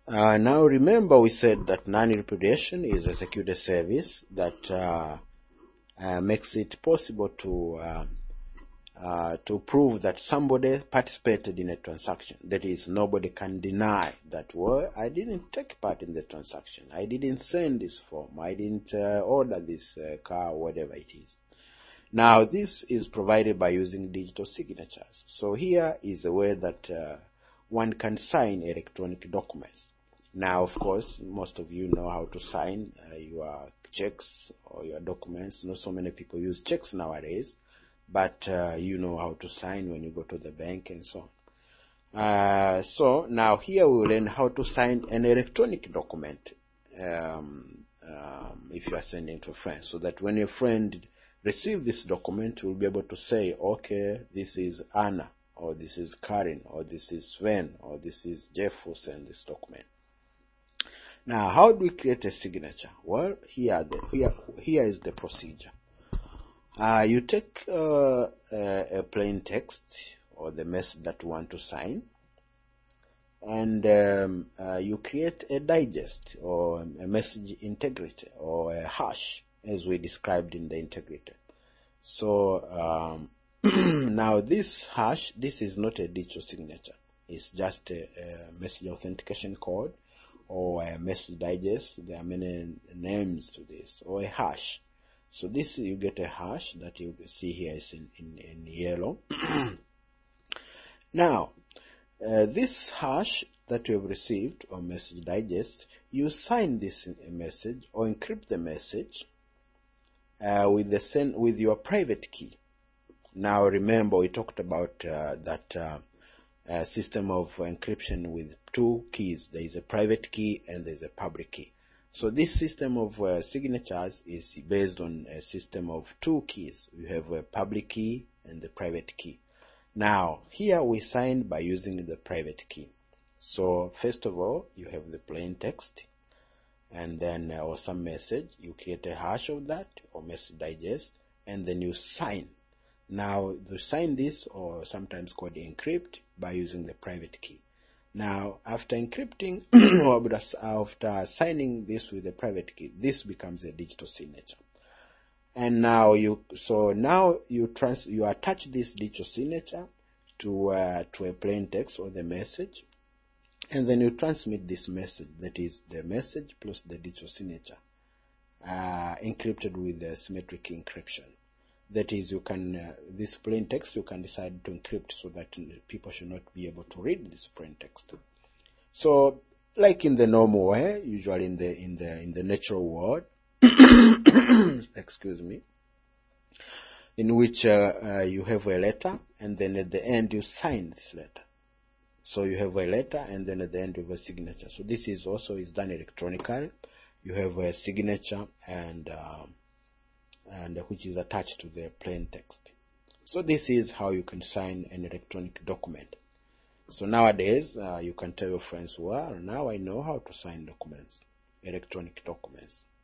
Now remember, we said that non-repudiation is a security service that makes it possible to prove that somebody participated in a transaction. That is, nobody can deny that, well, I didn't take part in the transaction. I didn't send this form. I didn't order this car, whatever it is. Now, this is provided by using digital signatures. So here is a way that one can sign electronic documents. Now, of course, most of you know how to sign your checks or your documents. Not so many people use checks nowadays, but you know how to sign when you go to the bank and so on. So now here we will learn how to sign an electronic document if you are sending to a friend, so that when your friend receives this document, you will be able to say, okay, this is Anna, or this is Karen, or this is Sven, or this is Jeff who sent this document. Now, how do we create a signature? Well, here is the procedure. You take a plain text or the message that you want to sign, and you create a digest or a message integrator or a hash, as we described in the integrator. So now this hash, this is not a digital signature. It's just a message authentication code or a message digest. There are many names to this, or a hash. So this, you get a hash that you see here is in yellow. Now, this hash that you have received, or message digest, you sign this message or encrypt the message with your private key. Now remember, we talked about that system of encryption with two keys. There is a private key and there is a public key. So this system of signatures is based on a system of two keys. You have a public key and the private key. Now, here we sign by using the private key. So first of all, you have the plain text, and then or some message. You create a hash of that or message digest, and then you sign. Now, you sign this, or sometimes called encrypt, by using the private key. Now, after encrypting or after signing this with the private key, this becomes a digital signature. And now you attach this digital signature to a plain text or the message, and then you transmit this message, that is the message plus the digital signature, encrypted with the symmetric encryption. That is, you can this plain text you can decide to encrypt so that people should not be able to read this plain text. So, like in the normal way, usually in the natural world, excuse me, in which you have a letter, and then at the end you sign this letter. So you have a letter, and then at the end you have a signature. So this is done electronically. You have a signature and which is attached to the plain text. So this is how you can sign an electronic document. So nowadays you can tell your friends, well, now I know how to sign documents, electronic documents.